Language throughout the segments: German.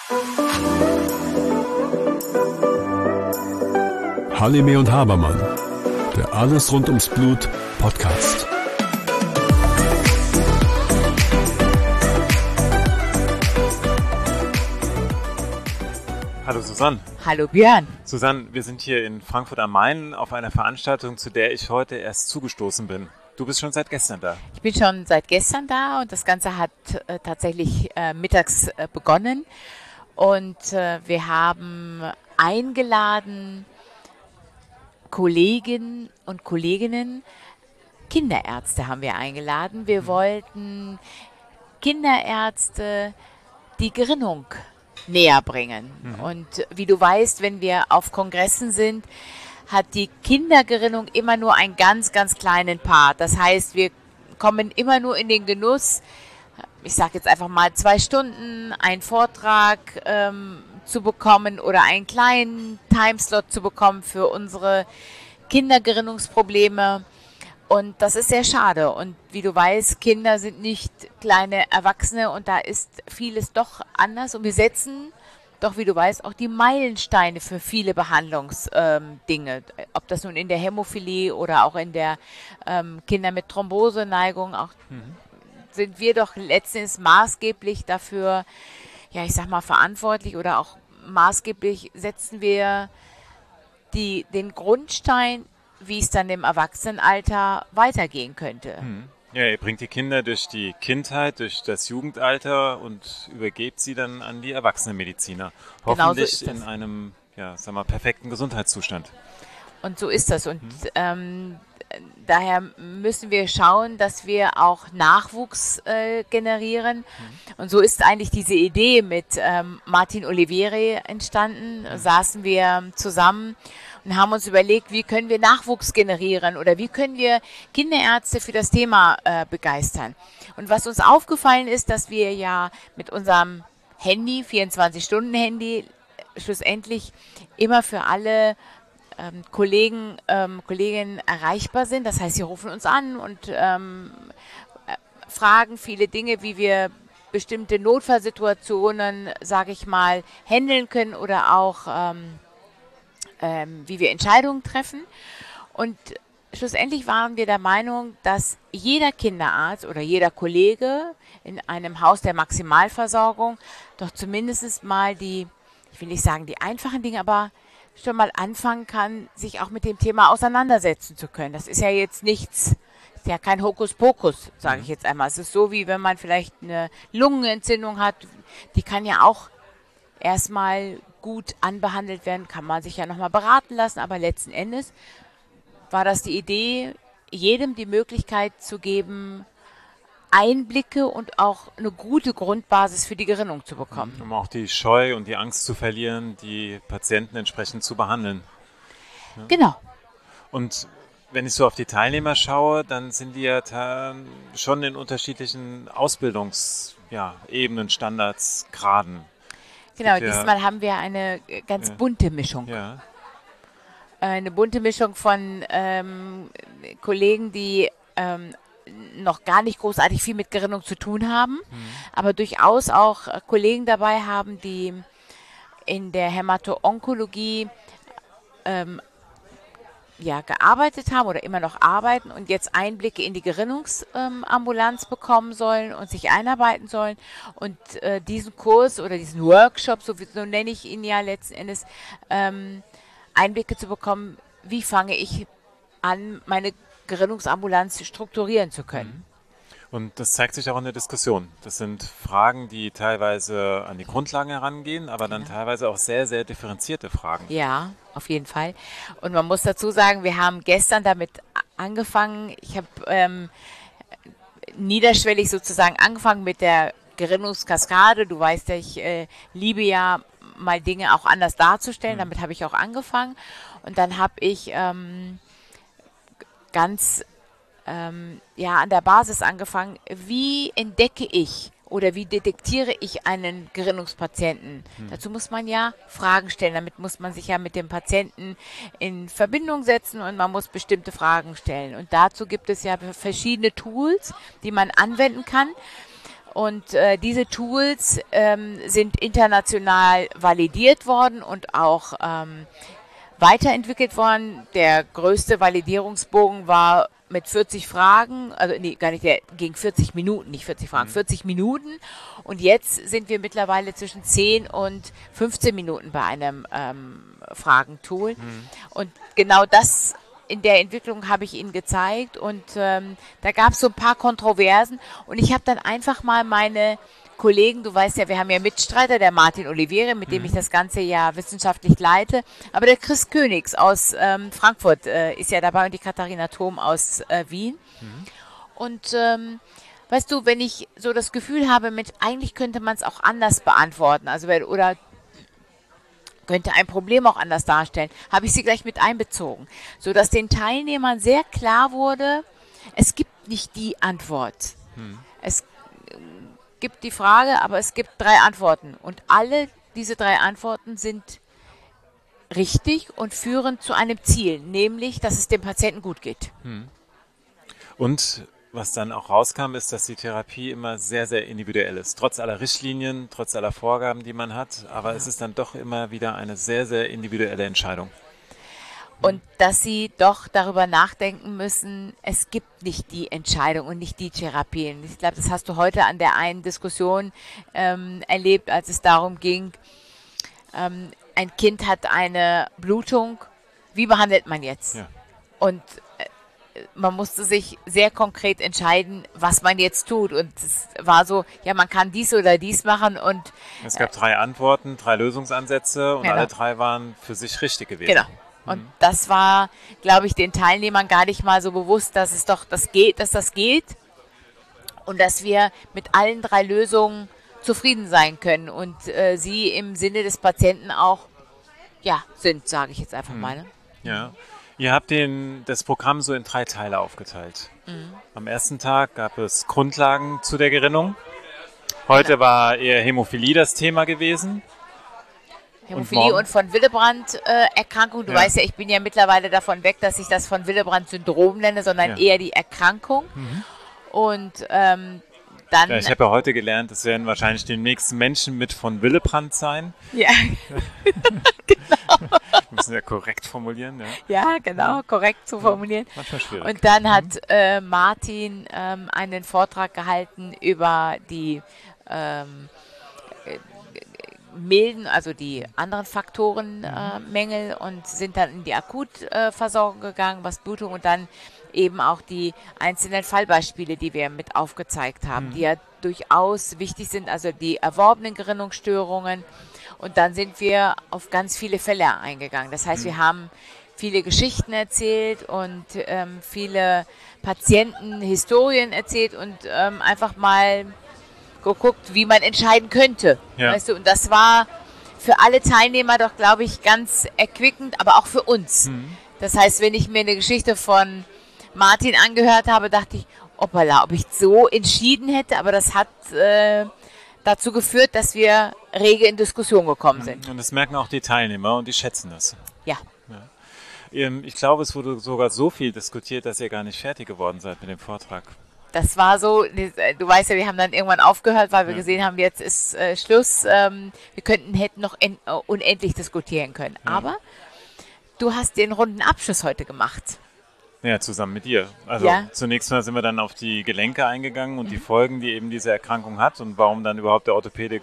Halime und Habermann, der Alles rund ums Blut Podcast. Hallo Susanne. Hallo Björn. Susanne, wir sind hier in Frankfurt am Main auf einer Veranstaltung, zu der ich heute erst zugestoßen bin. Du bist schon seit gestern da. Ich bin schon seit gestern da und das Ganze hat tatsächlich mittags begonnen. Und wir haben eingeladen Kollegen und Kolleginnen, Kinderärzte haben wir eingeladen. Wir wollten Kinderärzte die Gerinnung näher bringen. Und wie du weißt, wenn wir auf Kongressen sind, hat die Kindergerinnung immer nur einen ganz, ganz kleinen Part. Das heißt, wir kommen immer nur in den Genuss, ich sage jetzt einfach mal 2 Stunden, einen Vortrag zu bekommen oder einen kleinen Timeslot zu bekommen für unsere Kindergerinnungsprobleme. Und das ist sehr schade. Und wie du weißt, Kinder sind nicht kleine Erwachsene und da ist vieles doch anders. Und wir setzen doch, wie du weißt, auch die Meilensteine für viele Behandlungsdinge. Ob das nun in der Hämophilie oder auch in der Kinder mit Thromboseneigung, auch sind wir doch letztendlich maßgeblich dafür, ja, ich sag mal, verantwortlich oder auch maßgeblich setzen wir den Grundstein, wie es dann im Erwachsenenalter weitergehen könnte. Ja, ihr bringt die Kinder durch die Kindheit, durch das Jugendalter und übergebt sie dann an die Erwachsenenmediziner. Hoffentlich Genau so in einem, ja, sag mal, perfekten Gesundheitszustand. Und so ist das. Und daher müssen wir schauen, dass wir auch Nachwuchs generieren. Und so ist eigentlich diese Idee mit Martin Olivieri entstanden. Saßen wir zusammen und haben uns überlegt, wie können wir Nachwuchs generieren oder wie können wir Kinderärzte für das Thema begeistern. Und was uns aufgefallen ist, dass wir ja mit unserem Handy, 24-Stunden-Handy, schlussendlich immer für alle Kolleginnen erreichbar sind. Das heißt, sie rufen uns an und fragen viele Dinge, wie wir bestimmte Notfallsituationen, sage ich mal, handeln können oder auch wie wir Entscheidungen treffen. Und schlussendlich waren wir der Meinung, dass jeder Kinderarzt oder jeder Kollege in einem Haus der Maximalversorgung doch zumindest mal ich will nicht sagen die einfachen Dinge, aber schon mal anfangen kann, sich auch mit dem Thema auseinandersetzen zu können. Das ist ja jetzt nichts, ist ja kein Hokuspokus, sage ich jetzt einmal. Es ist so, wie wenn man vielleicht eine Lungenentzündung hat, die kann ja auch erstmal gut anbehandelt werden, kann man sich ja nochmal beraten lassen, aber letzten Endes war das die Idee, jedem die Möglichkeit zu geben, Einblicke und auch eine gute Grundbasis für die Gerinnung zu bekommen. Um auch die Scheu und die Angst zu verlieren, die Patienten entsprechend zu behandeln. Ja. Genau. Und wenn ich so auf die Teilnehmer schaue, dann sind die ja schon in unterschiedlichen Ausbildungsebenen, Standards, Graden. Genau, diesmal haben wir eine ganz bunte Mischung. Ja. Eine bunte Mischung von Kollegen, die noch gar nicht großartig viel mit Gerinnung zu tun haben, aber durchaus auch Kollegen dabei haben, die in der Hämato-Onkologie gearbeitet haben oder immer noch arbeiten und jetzt Einblicke in die Gerinnungsambulanz bekommen sollen und sich einarbeiten sollen und diesen Kurs oder diesen Workshop, so nenne ich ihn ja letzten Endes, Einblicke zu bekommen, wie fange ich an, meine Gerinnungsambulanz strukturieren zu können. Und das zeigt sich auch in der Diskussion. Das sind Fragen, die teilweise an die Grundlagen herangehen, aber dann teilweise auch sehr, sehr differenzierte Fragen. Ja, auf jeden Fall. Und man muss dazu sagen, wir haben gestern damit angefangen, ich habe niederschwellig sozusagen angefangen mit der Gerinnungskaskade. Du weißt ja, ich liebe ja mal Dinge auch anders darzustellen. Damit habe ich auch angefangen. Und dann habe ich ganz an der Basis angefangen, wie entdecke ich oder wie detektiere ich einen Gerinnungspatienten? Dazu muss man ja Fragen stellen, damit muss man sich ja mit dem Patienten in Verbindung setzen und man muss bestimmte Fragen stellen. Und dazu gibt es ja verschiedene Tools, die man anwenden kann. Und diese Tools sind international validiert worden und auch weiterentwickelt worden. Der größte Validierungsbogen war mit 40 Fragen, also nee, gar nicht, der ging 40 Minuten, nicht 40 Fragen, 40 Minuten. Und jetzt sind wir mittlerweile zwischen 10 und 15 Minuten bei einem Fragentool. Und genau das in der Entwicklung habe ich Ihnen gezeigt. Und da gab es so ein paar Kontroversen. Und ich habe dann einfach mal meine Kollegen, du weißt ja, wir haben ja Mitstreiter, der Martin Olivieri, mit dem ich das ganze Jahr wissenschaftlich leite, aber der Chris Königs aus Frankfurt ist ja dabei und die Katharina Thom aus Wien. Und weißt du, wenn ich so das Gefühl habe, eigentlich könnte man es auch anders beantworten, also oder könnte ein Problem auch anders darstellen, habe ich sie gleich mit einbezogen, sodass den Teilnehmern sehr klar wurde, es gibt nicht die Antwort. Es gibt die Frage, aber es gibt 3 Antworten. Und alle diese 3 Antworten sind richtig und führen zu einem Ziel, nämlich, dass es dem Patienten gut geht. Und was dann auch rauskam, ist, dass die Therapie immer sehr, sehr individuell ist. Trotz aller Richtlinien, trotz aller Vorgaben, die man hat. Aber es ist dann doch immer wieder eine sehr, sehr individuelle Entscheidung. Und dass sie doch darüber nachdenken müssen, es gibt nicht die Entscheidung und nicht die Therapien. Ich glaube, das hast du heute an der einen Diskussion erlebt, als es darum ging, ein Kind hat eine Blutung, wie behandelt man jetzt? Ja. Und man musste sich sehr konkret entscheiden, was man jetzt tut. Und es war so, ja, man kann dies oder dies machen. Und es gab 3 Antworten, 3 Lösungsansätze und alle 3 waren für sich richtig gewesen. Genau. Und das war, glaube ich, den Teilnehmern gar nicht mal so bewusst, dass es doch das geht und dass wir mit allen 3 Lösungen zufrieden sein können und sie im Sinne des Patienten auch sind, sage ich jetzt einfach mal. Ne? Ja, ihr habt das Programm so in 3 Teile aufgeteilt. Am ersten Tag gab es Grundlagen zu der Gerinnung. Heute war eher Hämophilie das Thema gewesen. Hämophilie und von Willebrand-Erkrankung. Du weißt ja, ich bin ja mittlerweile davon weg, dass ich das von Willebrand-Syndrom nenne, sondern eher die Erkrankung. Und dann... Ja, ich habe ja heute gelernt, es werden wahrscheinlich die nächsten Menschen mit von Willebrand sein. Ja, genau. Wir müssen ja korrekt formulieren. Ja, genau, korrekt zu formulieren. Manchmal schwierig. Und dann hat Martin einen Vortrag gehalten über die milden, also die anderen Faktoren, Mängel und sind dann in die Akutversorgung gegangen, was Blutung und dann eben auch die einzelnen Fallbeispiele, die wir mit aufgezeigt haben, die ja durchaus wichtig sind, also die erworbenen Gerinnungsstörungen und dann sind wir auf ganz viele Fälle eingegangen. Das heißt, wir haben viele Geschichten erzählt und viele Patientenhistorien erzählt und einfach mal geguckt, wie man entscheiden könnte. Ja. Weißt du? Und das war für alle Teilnehmer doch, glaube ich, ganz erquickend, aber auch für uns. Das heißt, wenn ich mir eine Geschichte von Martin angehört habe, dachte ich, ob ich so entschieden hätte, aber das hat dazu geführt, dass wir rege in Diskussion gekommen sind. Und das merken auch die Teilnehmer und die schätzen das. Ja. Ich glaube, es wurde sogar so viel diskutiert, dass ihr gar nicht fertig geworden seid mit dem Vortrag. Das war so, du weißt ja, wir haben dann irgendwann aufgehört, weil wir gesehen haben, jetzt ist Schluss. Wir hätten noch unendlich diskutieren können. Ja. Aber du hast den runden Abschluss heute gemacht. Ja, zusammen mit dir. Also zunächst mal sind wir dann auf die Gelenke eingegangen und die Folgen, die eben diese Erkrankung hat und warum dann überhaupt der Orthopäde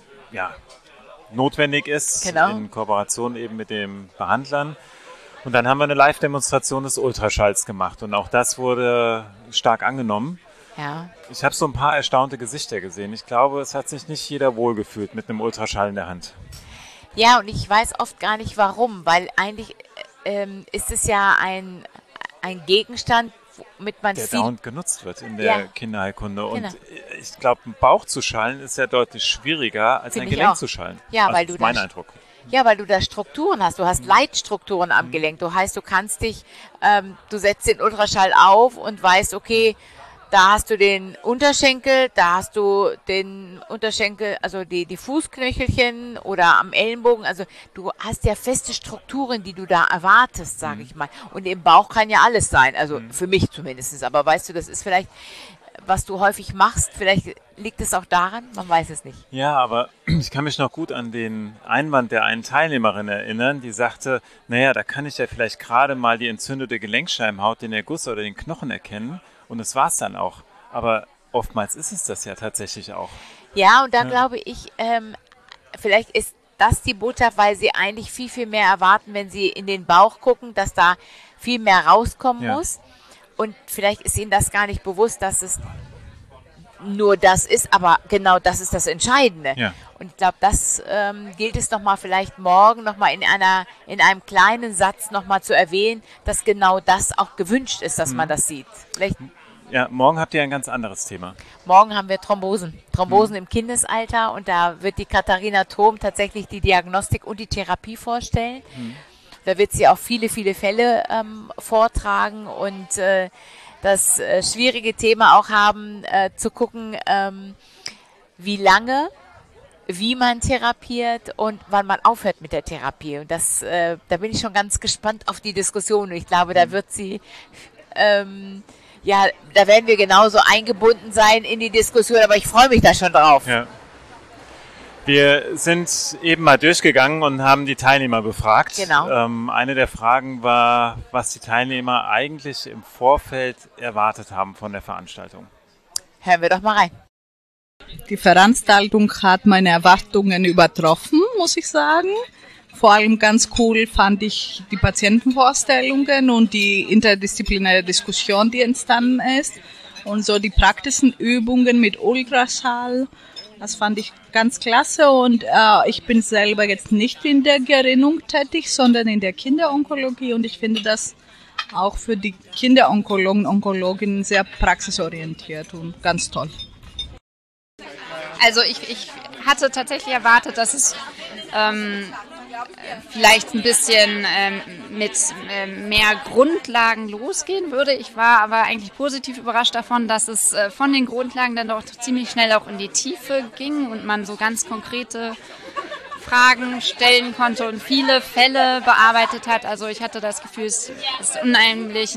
notwendig ist, in Kooperation eben mit den Behandlern. Und dann haben wir eine Live-Demonstration des Ultraschalls gemacht und auch das wurde stark angenommen. Ja. Ich habe so ein paar erstaunte Gesichter gesehen. Ich glaube, es hat sich nicht jeder wohlgefühlt mit einem Ultraschall in der Hand. Ja, und ich weiß oft gar nicht warum, weil eigentlich ist es ja ein Gegenstand, womit man der dauernd genutzt wird in der Kinderheilkunde. Und ich glaube, ein Bauch zu schallen ist ja deutlich schwieriger, als ein Gelenk zu schallen. Ja, also weil das ist mein Eindruck. Ja, weil du da Strukturen hast. Du hast Leitstrukturen am Gelenk. Du heißt, du kannst dich, du setzt den Ultraschall auf und weißt, okay, da hast du den Unterschenkel, da hast du den Unterschenkel, also die Fußknöchelchen oder am Ellenbogen. Also du hast ja feste Strukturen, die du da erwartest, sage ich mal. Und im Bauch kann ja alles sein, also für mich zumindest. Aber weißt du, das ist vielleicht was du häufig machst. Vielleicht liegt es auch daran, man weiß es nicht. Ja, aber ich kann mich noch gut an den Einwand der einen Teilnehmerin erinnern, die sagte, naja, da kann ich ja vielleicht gerade mal die entzündete Gelenkschleimhaut, den Erguss oder den Knochen erkennen und das war's dann auch. Aber oftmals ist es das ja tatsächlich auch. Ja, und da glaube ich, vielleicht ist das die Botschaft, weil sie eigentlich viel, viel mehr erwarten, wenn sie in den Bauch gucken, dass da viel mehr rauskommen muss. Und vielleicht ist ihnen das gar nicht bewusst, dass es nur das ist, aber genau das ist das Entscheidende. Ja. Und ich glaube, das gilt es nochmal vielleicht morgen nochmal in einem kleinen Satz nochmal zu erwähnen, dass genau das auch gewünscht ist, dass man das sieht. Vielleicht Ja, morgen habt ihr ein ganz anderes Thema. morgen haben wir Thrombosen im Kindesalter und da wird die Katharina Thom tatsächlich die Diagnostik und die Therapie vorstellen. Da wird sie auch viele, viele Fälle vortragen und das schwierige Thema auch haben, zu gucken, wie lange, wie man therapiert und wann man aufhört mit der Therapie. Und das, da bin ich schon ganz gespannt auf die Diskussion. Und ich glaube, da wird sie, ja, da werden wir genauso eingebunden sein in die Diskussion, aber ich freue mich da schon drauf. Ja. Wir sind eben mal durchgegangen und haben die Teilnehmer befragt. Genau. Eine der Fragen war, was die Teilnehmer eigentlich im Vorfeld erwartet haben von der Veranstaltung. Hören wir doch mal rein. Die Veranstaltung hat meine Erwartungen übertroffen, muss ich sagen. Vor allem ganz cool fand ich die Patientenvorstellungen und die interdisziplinäre Diskussion, die entstanden ist. Und so die praktischen Übungen mit Ultraschall. Das fand ich ganz klasse und ich bin selber jetzt nicht in der Gerinnung tätig, sondern in der Kinderonkologie und ich finde das auch für die Kinderonkologen, Onkologinnen sehr praxisorientiert und ganz toll. Also ich hatte tatsächlich erwartet, dass es vielleicht ein bisschen mit mehr Grundlagen losgehen würde. Ich war aber eigentlich positiv überrascht davon, dass es von den Grundlagen dann doch ziemlich schnell auch in die Tiefe ging und man so ganz konkrete Fragen stellen konnte und viele Fälle bearbeitet hat. Also ich hatte das Gefühl, es ist unheimlich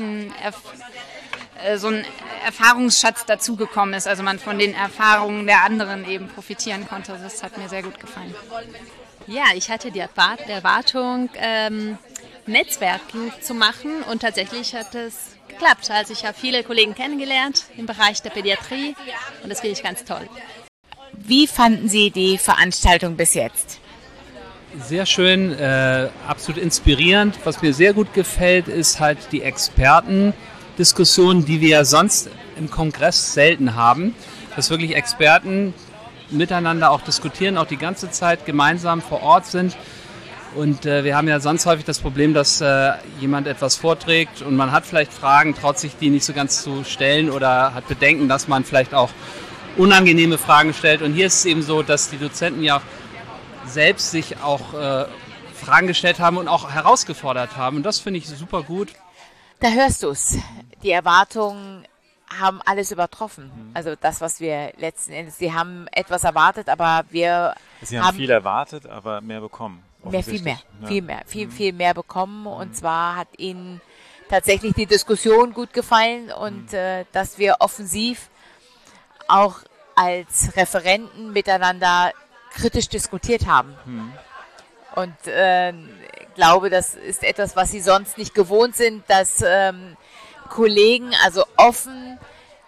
so ein Erfahrungsschatz dazugekommen ist, also man von den Erfahrungen der anderen eben profitieren konnte. Das hat mir sehr gut gefallen. Ja, ich hatte die Erwartung, Netzwerken zu machen und tatsächlich hat es geklappt. Also ich habe viele Kollegen kennengelernt im Bereich der Pädiatrie und das finde ich ganz toll. Wie fanden Sie die Veranstaltung bis jetzt? Sehr schön, absolut inspirierend. Was mir sehr gut gefällt, ist halt die Expertendiskussion, die wir ja sonst im Kongress selten haben. Dass wirklich Experten miteinander auch diskutieren, auch die ganze Zeit gemeinsam vor Ort sind. Und wir haben ja sonst häufig das Problem, dass jemand etwas vorträgt und man hat vielleicht Fragen, traut sich die nicht so ganz zu stellen oder hat Bedenken, dass man vielleicht auch unangenehme Fragen stellt. Und hier ist es eben so, dass die Dozenten ja selbst sich auch Fragen gestellt haben und auch herausgefordert haben. Und das finde ich super gut. Da hörst du es. Die Erwartungen haben alles übertroffen. Also das, was wir letzten Endes, sie haben etwas erwartet, aber Sie haben viel erwartet, aber mehr bekommen. Viel mehr bekommen. Und zwar hat ihnen tatsächlich die Diskussion gut gefallen und dass wir offensiv auch als Referenten miteinander kritisch diskutiert haben. Und ich glaube, das ist etwas, was sie sonst nicht gewohnt sind, dass Kollegen also offen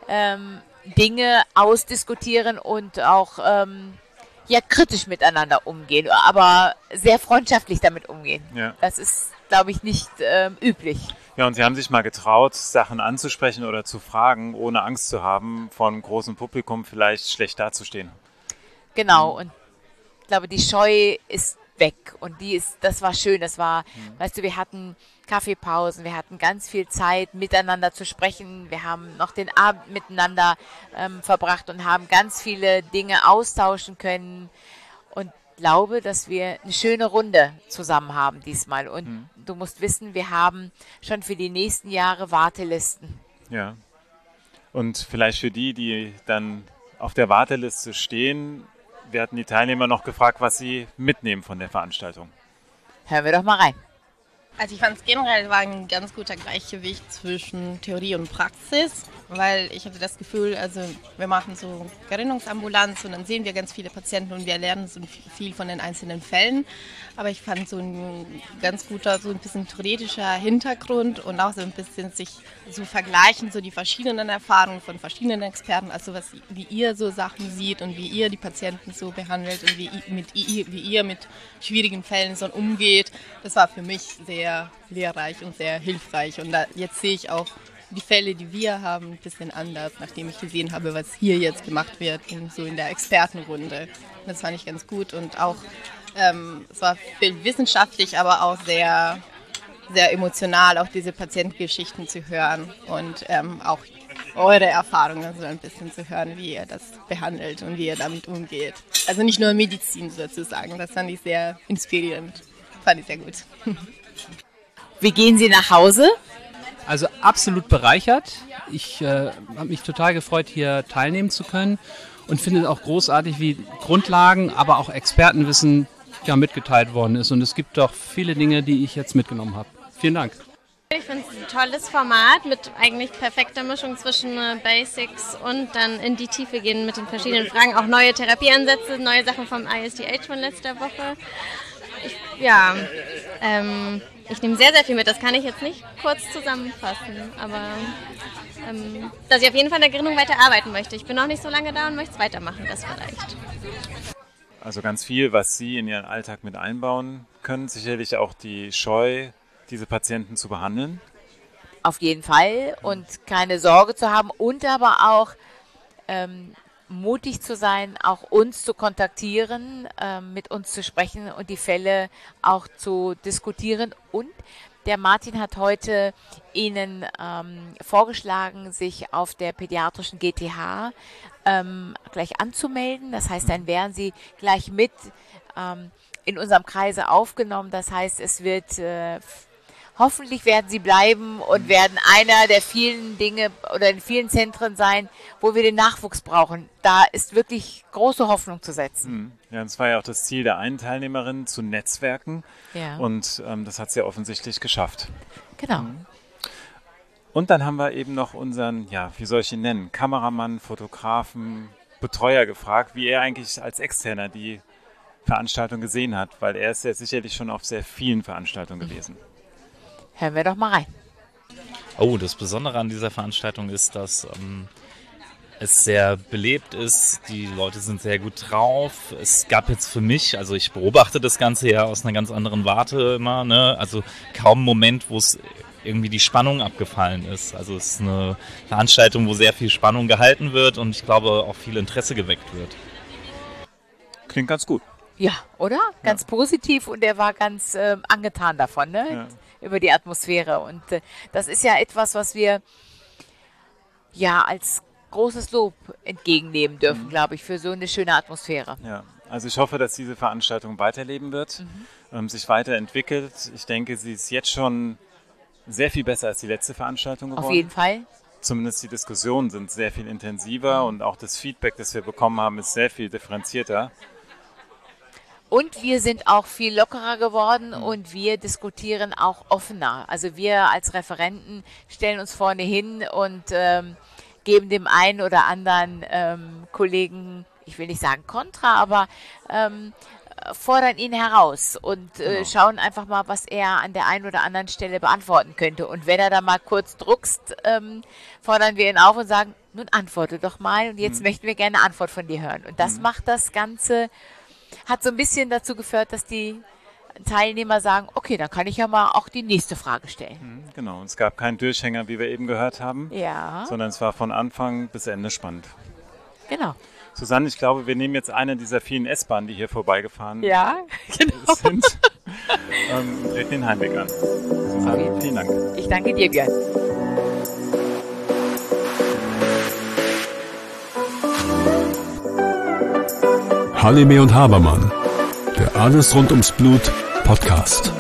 Dinge ausdiskutieren und auch kritisch miteinander umgehen, aber sehr freundschaftlich damit umgehen. Ja. Das ist, glaube ich, nicht üblich. Ja, und Sie haben sich mal getraut, Sachen anzusprechen oder zu fragen, ohne Angst zu haben, von großem Publikum vielleicht schlecht dazustehen. Genau, und ich glaube, die Scheu ist weg und das war schön, weißt du, wir hatten Kaffeepausen, wir hatten ganz viel Zeit miteinander zu sprechen, wir haben noch den Abend miteinander verbracht und haben ganz viele Dinge austauschen können und glaube, dass wir eine schöne Runde zusammen haben diesmal und du musst wissen, wir haben schon für die nächsten Jahre Wartelisten. Ja, und vielleicht für die dann auf der Warteliste stehen, wir hatten die Teilnehmer noch gefragt, was sie mitnehmen von der Veranstaltung. Hören wir doch mal rein. Also ich fand es generell war ein ganz guter Gleichgewicht zwischen Theorie und Praxis, weil ich hatte das Gefühl, also wir machen so Gerinnungsambulanz und dann sehen wir ganz viele Patienten und wir lernen so viel von den einzelnen Fällen. Aber ich fand so ein ganz guter, so ein bisschen theoretischer Hintergrund und auch so ein bisschen sich so vergleichen, so die verschiedenen Erfahrungen von verschiedenen Experten, also wie ihr so Sachen seht und wie ihr die Patienten so behandelt und wie ihr mit schwierigen Fällen so umgeht. Das war für mich sehr lehrreich und sehr hilfreich. Und jetzt sehe ich auch die Fälle, die wir haben, ein bisschen anders, nachdem ich gesehen habe, was hier jetzt gemacht wird, so in der Expertenrunde. Das fand ich ganz gut und auch, es war wissenschaftlich, aber auch sehr, sehr emotional, auch diese Patientengeschichten zu hören und auch eure Erfahrungen so ein bisschen zu hören, wie ihr das behandelt und wie ihr damit umgeht. Also nicht nur Medizin sozusagen, das fand ich sehr inspirierend, fand ich sehr gut. Wie gehen Sie nach Hause? Also absolut bereichert. Ich habe mich total gefreut, hier teilnehmen zu können und finde es auch großartig, wie Grundlagen, aber auch Expertenwissen mitgeteilt worden ist. Und es gibt doch viele Dinge, die ich jetzt mitgenommen habe. Vielen Dank. Ich finde es ein tolles Format mit eigentlich perfekter Mischung zwischen Basics und dann in die Tiefe gehen mit den verschiedenen Fragen. Auch neue Therapieansätze, neue Sachen vom ISDH von letzter Woche. Ich nehme sehr, sehr viel mit. Das kann ich jetzt nicht kurz zusammenfassen. Aber dass ich auf jeden Fall in der Gerinnung weiterarbeiten möchte. Ich bin noch nicht so lange da und möchte es weitermachen, das vielleicht. Also ganz viel, was Sie in Ihren Alltag mit einbauen können. Sicherlich auch die Scheu, diese Patienten zu behandeln. Auf jeden Fall und keine Sorge zu haben und aber auch mutig zu sein, auch uns zu kontaktieren, mit uns zu sprechen und die Fälle auch zu diskutieren. Und der Martin hat heute Ihnen vorgeschlagen, sich auf der pädiatrischen GTH gleich anzumelden. Das heißt, dann wären Sie gleich mit in unserem Kreise aufgenommen. Das heißt, es wird hoffentlich werden Sie bleiben und werden einer der vielen Dinge oder in vielen Zentren sein, wo wir den Nachwuchs brauchen. Da ist wirklich große Hoffnung zu setzen. Ja, und es war ja auch das Ziel der einen Teilnehmerin, zu netzwerken. Ja. Und das hat sie ja offensichtlich geschafft. Genau. Und dann haben wir eben noch unseren, wie soll ich ihn nennen, Kameramann, Fotografen, Betreuer gefragt, wie er eigentlich als Externer die Veranstaltung gesehen hat, weil er ist ja sicherlich schon auf sehr vielen Veranstaltungen gewesen. Hören wir doch mal rein. Oh, das Besondere an dieser Veranstaltung ist, dass es sehr belebt ist, die Leute sind sehr gut drauf. Es gab jetzt für mich, also ich beobachte das Ganze ja aus einer ganz anderen Warte immer, ne? Also kaum einen Moment, wo es irgendwie die Spannung abgefallen ist. Also es ist eine Veranstaltung, wo sehr viel Spannung gehalten wird und ich glaube auch viel Interesse geweckt wird. Klingt ganz gut. Ja, oder? Ganz positiv und er war ganz angetan davon, ne? Ja. Über die Atmosphäre. Und das ist ja etwas, was wir als großes Lob entgegennehmen dürfen, glaube ich, für so eine schöne Atmosphäre. Ja, also ich hoffe, dass diese Veranstaltung weiterleben wird, sich weiterentwickelt. Ich denke, sie ist jetzt schon sehr viel besser als die letzte Veranstaltung geworden. Auf jeden Fall. Zumindest die Diskussionen sind sehr viel intensiver und auch das Feedback, das wir bekommen haben, ist sehr viel differenzierter. Und wir sind auch viel lockerer geworden und wir diskutieren auch offener. Also wir als Referenten stellen uns vorne hin und geben dem einen oder anderen Kollegen, ich will nicht sagen Kontra, aber fordern ihn heraus und schauen einfach mal, was er an der einen oder anderen Stelle beantworten könnte. Und wenn er da mal kurz druckst, fordern wir ihn auf und sagen, nun antworte doch mal und jetzt möchten wir gerne eine Antwort von dir hören. Und das macht das Ganze, hat so ein bisschen dazu geführt, dass die Teilnehmer sagen, okay, dann kann ich ja mal auch die nächste Frage stellen. Genau, und es gab keinen Durchhänger, wie wir eben gehört haben, sondern es war von Anfang bis Ende spannend. Genau. Susanne, ich glaube, wir nehmen jetzt eine dieser vielen S-Bahnen, die hier vorbeigefahren sind, und treten den Heimweg an. Susanne, vielen Dank. Ich danke dir, Björn. Halime und Habermann, der Alles rund ums Blut Podcast.